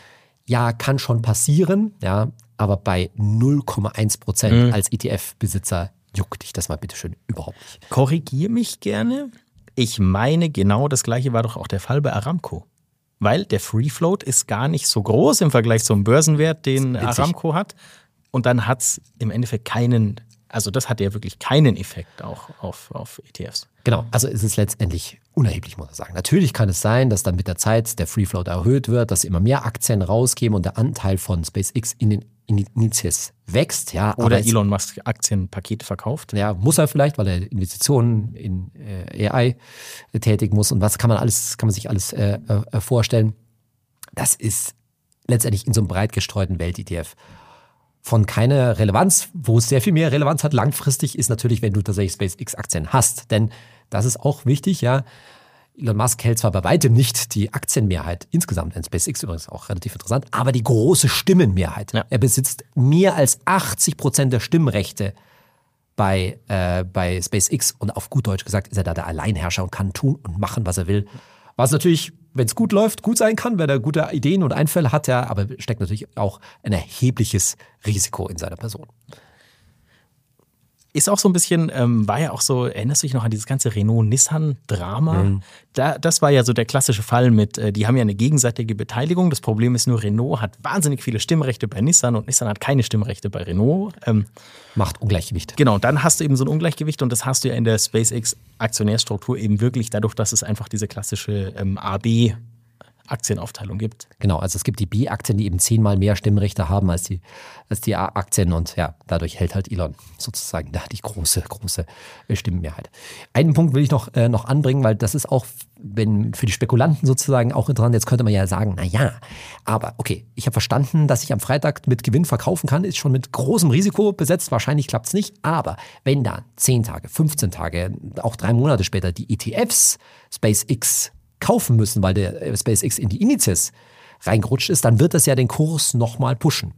Ja, kann schon passieren, ja, aber bei null Komma eins Prozent mhm. als E T F-Besitzer juckt dich das mal bitte schön überhaupt nicht. Korrigier mich gerne. Ich meine, genau das Gleiche war doch auch der Fall bei Aramco. Weil der Free Float ist gar nicht so groß im Vergleich zum Börsenwert, den Aramco hat. Und dann hat es im Endeffekt keinen, also das hat ja wirklich keinen Effekt auch auf, auf E T Fs. Genau, also es ist letztendlich unerheblich, muss man sagen. Natürlich kann es sein, dass dann mit der Zeit der Free Float erhöht wird, dass sie immer mehr Aktien rausgeben und der Anteil von SpaceX in den Indizes wächst. Ja, oder Elon Musk Aktienpakete verkauft. Ja, muss er vielleicht, weil er Investitionen in äh, A I tätigen muss. Und was kann man alles, kann man sich alles äh, äh, vorstellen? Das ist letztendlich in so einem breit gestreuten Welt-E T F von keiner Relevanz. Wo es sehr viel mehr Relevanz hat langfristig, ist natürlich, wenn du tatsächlich SpaceX-Aktien hast. Denn das ist auch wichtig, ja. Elon Musk hält zwar bei weitem nicht die Aktienmehrheit insgesamt in SpaceX, übrigens auch relativ interessant, aber die große Stimmenmehrheit. Ja. Er besitzt mehr als achtzig Prozent der Stimmrechte bei, äh, bei SpaceX und auf gut Deutsch gesagt ist er da der Alleinherrscher und kann tun und machen, was er will. Was natürlich, wenn es gut läuft, gut sein kann, wenn er gute Ideen und Einfälle hat, ja, aber steckt natürlich auch ein erhebliches Risiko in seiner Person. Ist auch so ein bisschen, ähm, war ja auch so, erinnerst du dich noch an dieses ganze Renault-Nissan-Drama? Mhm. Da, das war ja so der klassische Fall mit, äh, die haben ja eine gegenseitige Beteiligung. Das Problem ist nur, Renault hat wahnsinnig viele Stimmrechte bei Nissan und Nissan hat keine Stimmrechte bei Renault. Ähm, Macht Ungleichgewicht. Genau, dann hast du eben so ein Ungleichgewicht und das hast du ja in der SpaceX-Aktionärstruktur eben wirklich dadurch, dass es einfach diese klassische ähm, A B Aktienaufteilung gibt. Genau, also es gibt die B-Aktien, die eben zehnmal mehr Stimmrechte haben als die, als die A-Aktien und ja, dadurch hält halt Elon sozusagen da die große, große Stimmenmehrheit. Einen Punkt will ich noch, äh, noch anbringen, weil das ist auch wenn für die Spekulanten sozusagen auch interessant. Jetzt könnte man ja sagen, na ja, aber okay, ich habe verstanden, dass ich am Freitag mit Gewinn verkaufen kann, ist schon mit großem Risiko besetzt, wahrscheinlich klappt es nicht, aber wenn dann zehn Tage, fünfzehn Tage, auch drei Monate später die E T Fs SpaceX kaufen müssen, weil der SpaceX in die Indizes reingerutscht ist, dann wird das ja den Kurs nochmal pushen.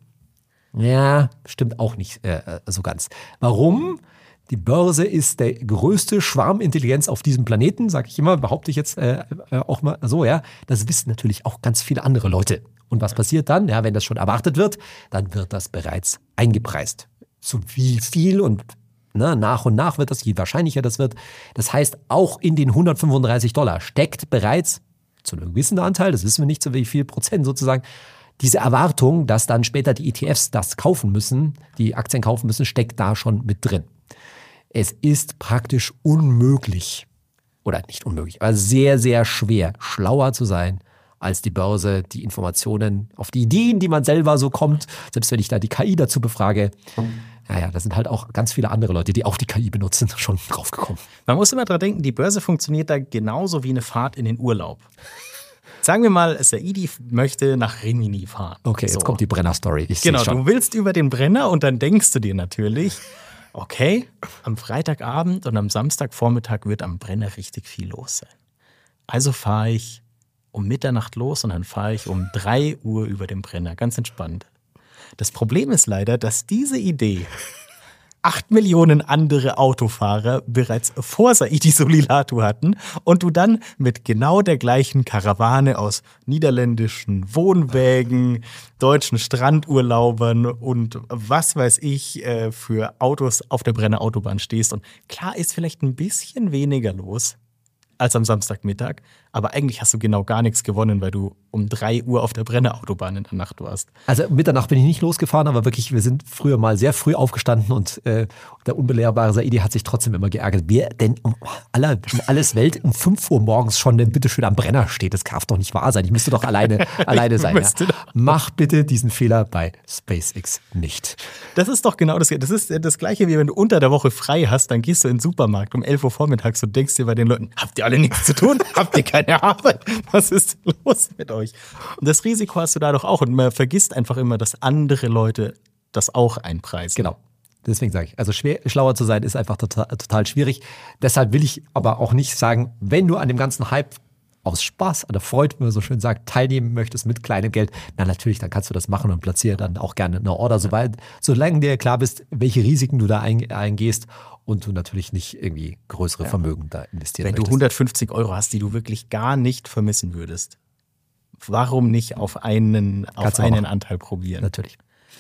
Ja, stimmt auch nicht äh, so ganz. Warum? Die Börse ist der größte Schwarmintelligenz auf diesem Planeten, sage ich immer, behaupte ich jetzt äh, auch mal so, ja. Das wissen natürlich auch ganz viele andere Leute. Und was passiert dann? Ja, wenn das schon erwartet wird, dann wird das bereits eingepreist. Zu wie viel und ne, nach und nach wird das, je wahrscheinlicher das wird. Das heißt, auch in den hundertfünfunddreißig Dollar steckt bereits zu einem gewissen Anteil, das wissen wir nicht, so wie viel Prozent sozusagen, diese Erwartung, dass dann später die E T Fs das kaufen müssen, die Aktien kaufen müssen, steckt da schon mit drin. Es ist praktisch unmöglich, oder nicht unmöglich, aber sehr, sehr schwer, schlauer zu sein als die Börse, die Informationen auf die Ideen, die man selber so kommt, selbst wenn ich da die K I dazu befrage. Naja, da sind halt auch ganz viele andere Leute, die auch die K I benutzen, schon drauf gekommen. Man muss immer dran denken, die Börse funktioniert da genauso wie eine Fahrt in den Urlaub. Sagen wir mal, Saidi möchte nach Rimini fahren. Okay, so. Jetzt kommt die Brenner-Story. Ich genau, schon. Du willst über den Brenner und dann denkst du dir natürlich, okay, am Freitagabend und am Samstagvormittag wird am Brenner richtig viel los sein. Also fahre ich um Mitternacht los und dann fahre ich um drei Uhr über den Brenner. Ganz entspannt. Das Problem ist leider, dass diese Idee acht Millionen andere Autofahrer bereits vor Saidi Solilatu hatten und du dann mit genau der gleichen Karawane aus niederländischen Wohnwägen, deutschen Strandurlaubern und was weiß ich äh, für Autos auf der Brenner Autobahn stehst. Und klar ist vielleicht ein bisschen weniger los als am Samstagmittag, aber eigentlich hast du genau gar nichts gewonnen, weil du um drei Uhr auf der Brenner Autobahn in der Nacht warst. Also Mitternacht bin ich nicht losgefahren, aber wirklich, wir sind früher mal sehr früh aufgestanden und äh, der unbelehrbare Saidi hat sich trotzdem immer geärgert. Wer denn um, aller, um alles Welt um fünf Uhr morgens schon denn bitte schön am Brenner steht? Das darf doch nicht wahr sein. Ich müsste doch alleine, alleine sein. Ja. Mach bitte diesen Fehler bei SpaceX nicht. Das ist doch genau das. Das ist das Gleiche, wie wenn du unter der Woche frei hast, dann gehst du in den Supermarkt um elf Uhr vormittags und denkst dir bei den Leuten, habt ihr alle nichts zu tun? Habt ihr keine Arbeit? Was ist los mit euch? Und das Risiko hast du da doch auch. Und man vergisst einfach immer, dass andere Leute das auch einpreisen. Genau. Deswegen sage ich, also schwer, schlauer zu sein ist einfach total, total schwierig. Deshalb will ich aber auch nicht sagen, wenn du an dem ganzen Hype aus Spaß, an der Freude, wie man so schön sagt, teilnehmen möchtest mit kleinem Geld, na natürlich, dann kannst du das machen und platziere dann auch gerne eine Order, soweit, solange dir klar bist, welche Risiken du da eingehst und du natürlich nicht irgendwie größere ja. Vermögen da investieren Wenn möchtest. du hundertfünfzig Euro hast, die du wirklich gar nicht vermissen würdest, warum nicht auf einen, auf einen Anteil probieren? Natürlich.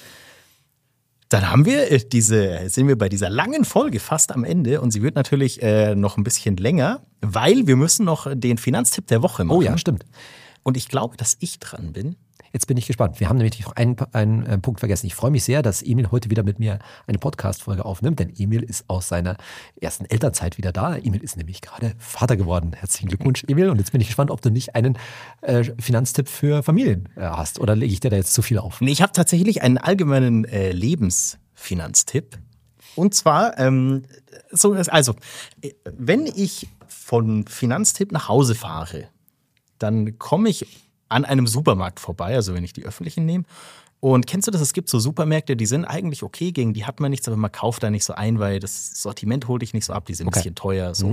Dann haben wir diese, sind wir bei dieser langen Folge fast am Ende und sie wird natürlich äh, noch ein bisschen länger, weil wir müssen noch den Finanztipp der Woche machen. Oh ja, stimmt. Und ich glaube, dass ich dran bin. Jetzt bin ich gespannt. Wir haben nämlich noch einen, einen, einen Punkt vergessen. Ich freue mich sehr, dass Emil heute wieder mit mir eine Podcast-Folge aufnimmt, denn Emil ist aus seiner ersten Elternzeit wieder da. Emil ist nämlich gerade Vater geworden. Herzlichen Glückwunsch, Emil. Und jetzt bin ich gespannt, ob du nicht einen äh, Finanztipp für Familien äh, hast. Oder lege ich dir da jetzt zu viel auf? Nee, ich habe tatsächlich einen allgemeinen äh, Lebensfinanztipp. Und zwar, ähm, so, also, wenn ich von Finanztipp nach Hause fahre, dann komme ich an einem Supermarkt vorbei, also wenn ich die öffentlichen nehme. Und kennst du das? Es gibt so Supermärkte, die sind eigentlich okay, gegen die hat man nichts, aber man kauft da nicht so ein, weil das Sortiment holt dich nicht so ab, die sind okay. Ein bisschen teuer. So. Mhm.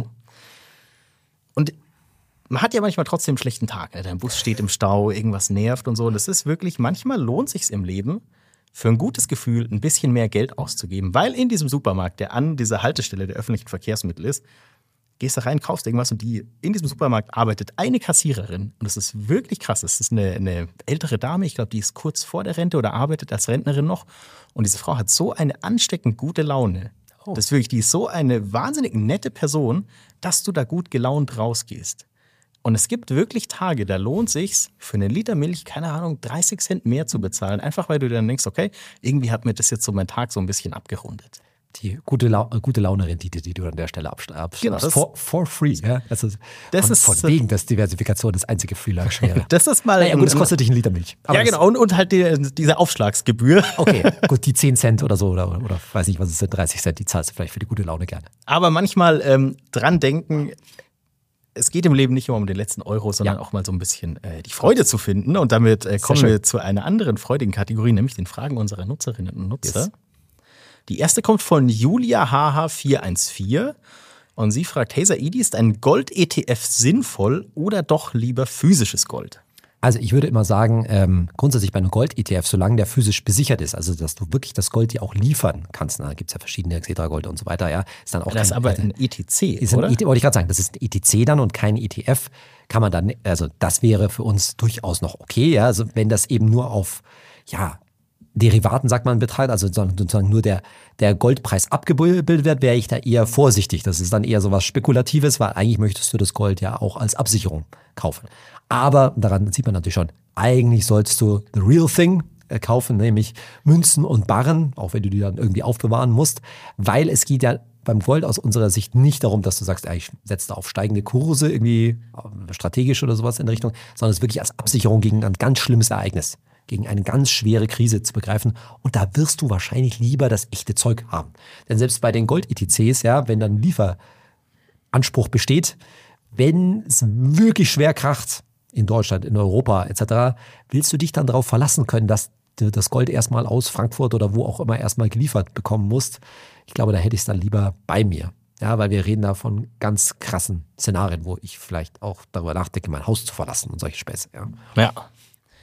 Und man hat ja manchmal trotzdem einen schlechten Tag. Ne? Dein Bus steht im Stau, irgendwas nervt und so. Und das ist wirklich, manchmal lohnt sich's im Leben, für ein gutes Gefühl ein bisschen mehr Geld auszugeben, weil in diesem Supermarkt, der an dieser Haltestelle der öffentlichen Verkehrsmittel ist, gehst da rein, kaufst irgendwas und die in diesem Supermarkt arbeitet eine Kassiererin. Und das ist wirklich krass. Das ist eine, eine ältere Dame, ich glaube, die ist kurz vor der Rente oder arbeitet als Rentnerin noch. Und diese Frau hat so eine ansteckend gute Laune. Oh. Das ist wirklich, die ist so eine wahnsinnig nette Person, dass du da gut gelaunt rausgehst. Und es gibt wirklich Tage, da lohnt sich's für einen Liter Milch, keine Ahnung, dreißig Cent mehr zu bezahlen. Einfach weil du dann denkst, okay, irgendwie hat mir das jetzt so mein Tag so ein bisschen abgerundet. Die gute, La- gute Laune-Rendite, die du an der Stelle abschreibst. Genau, for, for free. Ja? Also das von, ist von wegen, dass Diversifikation das einzige Fühler wäre. Das ist mal. Naja, gut, das kostet dich ein Liter Milch. Aber ja, genau. Und, und halt die, diese Aufschlagsgebühr. Okay, gut, die zehn Cent oder so, oder, oder weiß nicht, was es sind, dreißig Cent, die zahlst du vielleicht für die gute Laune gerne. Aber manchmal ähm, dran denken, es geht im Leben nicht nur um den letzten Euro, sondern ja. auch mal so ein bisschen äh, die Freude zu finden. Und damit äh, kommen wir zu einer anderen freudigen Kategorie, nämlich den Fragen unserer Nutzerinnen und Nutzer. Yes. Die erste kommt von Julia H H vier eins vier und sie fragt, hey Saidi, ist ein Gold-E T F sinnvoll oder doch lieber physisches Gold? Also ich würde immer sagen, ähm, grundsätzlich bei einem Gold-E T F, solange der physisch besichert ist, also dass du wirklich das Gold dir auch liefern kannst, da gibt es ja verschiedene Xetra-Gold und so weiter, ja, ist dann auch das kein, ist aber ein E T C, ist oder? Ein E T, wollte ich gerade sagen, das ist ein E T C dann und kein E T F, kann man dann, also das wäre für uns durchaus noch okay, ja, also wenn das eben nur auf, ja, Derivaten, sagt man, betreibt, also sozusagen nur der, der Goldpreis abgebildet wird, wäre ich da eher vorsichtig. Das ist dann eher so was Spekulatives, weil eigentlich möchtest du das Gold ja auch als Absicherung kaufen. Aber daran sieht man natürlich schon, eigentlich sollst du the real thing kaufen, nämlich Münzen und Barren, auch wenn du die dann irgendwie aufbewahren musst, weil es geht ja beim Gold aus unserer Sicht nicht darum, dass du sagst, ich setze da auf steigende Kurse, irgendwie strategisch oder sowas in der Richtung, sondern es wirklich als Absicherung gegen ein ganz schlimmes Ereignis, gegen eine ganz schwere Krise zu begreifen. Und da wirst du wahrscheinlich lieber das echte Zeug haben. Denn selbst bei den Gold-E T Cs, ja, wenn dann Lieferanspruch besteht, wenn es wirklich schwer kracht, in Deutschland, in Europa et cetera, willst du dich dann darauf verlassen können, dass du das Gold erstmal aus Frankfurt oder wo auch immer erstmal geliefert bekommen musst. Ich glaube, da hätte ich es dann lieber bei mir. Ja, weil wir reden da von ganz krassen Szenarien, wo ich vielleicht auch darüber nachdenke, mein Haus zu verlassen und solche Späße. Ja. ja.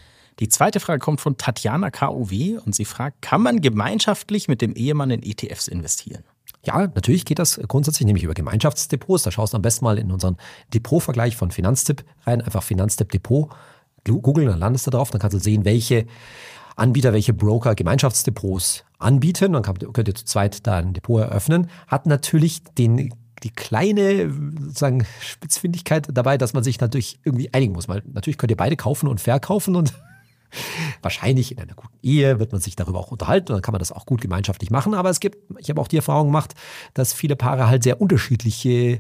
Die zweite Frage kommt von Tatjana K O W und sie fragt, kann man gemeinschaftlich mit dem Ehemann in E T Fs investieren? Ja, natürlich geht das grundsätzlich, nämlich über Gemeinschaftsdepots. Da schaust du am besten mal in unseren Depotvergleich von Finanztipp rein. Einfach Finanztipp Depot googeln, dann landest du drauf. Dann kannst du sehen, welche Anbieter, welche Broker Gemeinschaftsdepots anbieten. Dann könnt ihr zu zweit da ein Depot eröffnen. Hat natürlich den, die kleine sozusagen Spitzfindigkeit dabei, dass man sich natürlich irgendwie einigen muss. Weil natürlich könnt ihr beide kaufen und verkaufen und wahrscheinlich in einer guten Ehe wird man sich darüber auch unterhalten und dann kann man das auch gut gemeinschaftlich machen. Aber es gibt, ich habe auch die Erfahrung gemacht, dass viele Paare halt sehr unterschiedliche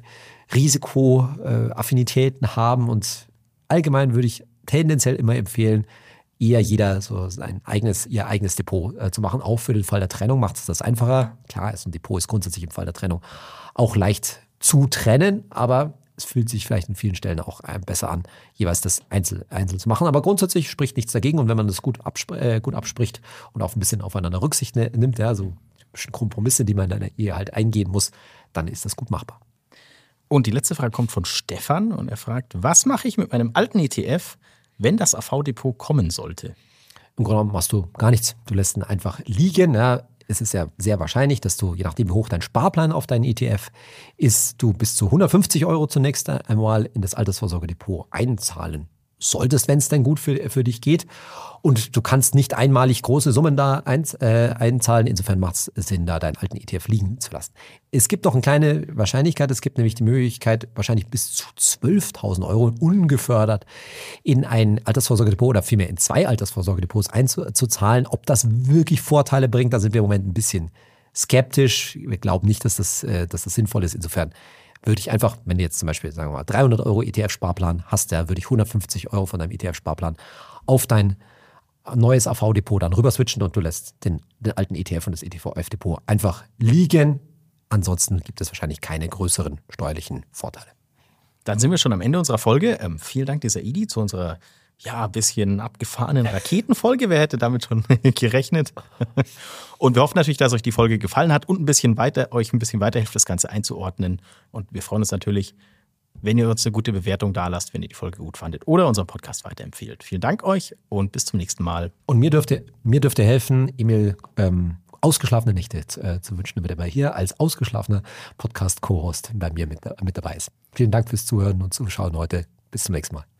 Risikoaffinitäten haben und allgemein würde ich tendenziell immer empfehlen, eher jeder so sein eigenes, ihr eigenes Depot äh, zu machen. Auch für den Fall der Trennung macht es das einfacher. Klar, ist ein Depot ist grundsätzlich im Fall der Trennung auch leicht zu trennen, aber es fühlt sich vielleicht an vielen Stellen auch besser an, jeweils das einzeln, einzeln zu machen. Aber grundsätzlich spricht nichts dagegen. Und wenn man das gut, abspr- äh, gut abspricht und auch ein bisschen aufeinander Rücksicht ne, nimmt, ja, so Kompromisse, die man in einer Ehe halt eingehen muss, dann ist das gut machbar. Und die letzte Frage kommt von Stefan und er fragt, was mache ich mit meinem alten E T F, wenn das A V-Depot kommen sollte? Im Grunde genommen machst du gar nichts. Du lässt ihn einfach liegen. Ja. Es ist ja sehr wahrscheinlich, dass du, je nachdem wie hoch dein Sparplan auf deinen E T F ist, du bis zu hundertfünfzig Euro zunächst einmal in das Altersvorsorgedepot einzahlen solltest, wenn es denn gut für, für dich geht. Und du kannst nicht einmalig große Summen da ein, äh, einzahlen. Insofern macht es Sinn, da deinen alten E T F liegen zu lassen. Es gibt doch eine kleine Wahrscheinlichkeit. Es gibt nämlich die Möglichkeit, wahrscheinlich bis zu zwölftausend Euro ungefördert in ein Altersvorsorgedepot oder vielmehr in zwei Altersvorsorgedepots einzuzahlen. Ob das wirklich Vorteile bringt, da sind wir im Moment ein bisschen skeptisch. Wir glauben nicht, dass das, äh, dass das sinnvoll ist. Insofern würde ich einfach, wenn du jetzt zum Beispiel, sagen wir mal, dreihundert Euro E T F-Sparplan hast, da würde ich hundertfünfzig Euro von deinem E T F-Sparplan auf dein neues A V-Depot dann rüber switchen und du lässt den, den alten E T F und das E T V-Depot einfach liegen. Ansonsten gibt es wahrscheinlich keine größeren steuerlichen Vorteile. Dann sind wir schon am Ende unserer Folge. Ähm, vielen Dank, dieser Idi, zu unserer ja, ein bisschen abgefahrenen Raketenfolge. Wer hätte damit schon gerechnet? Und wir hoffen natürlich, dass euch die Folge gefallen hat und ein bisschen weiter, euch ein bisschen weiterhilft, das Ganze einzuordnen. Und wir freuen uns natürlich, wenn ihr uns eine gute Bewertung da lasst, wenn ihr die Folge gut fandet oder unseren Podcast weiterempfehlt. Vielen Dank euch und bis zum nächsten Mal. Und mir dürft ihr, mir dürft ihr helfen, Emil ähm, ausgeschlafene Nächte äh, zu wünschen, damit er mal hier als ausgeschlafener Podcast-Co-Host bei mir mit, mit dabei ist. Vielen Dank fürs Zuhören und Zuschauen heute. Bis zum nächsten Mal.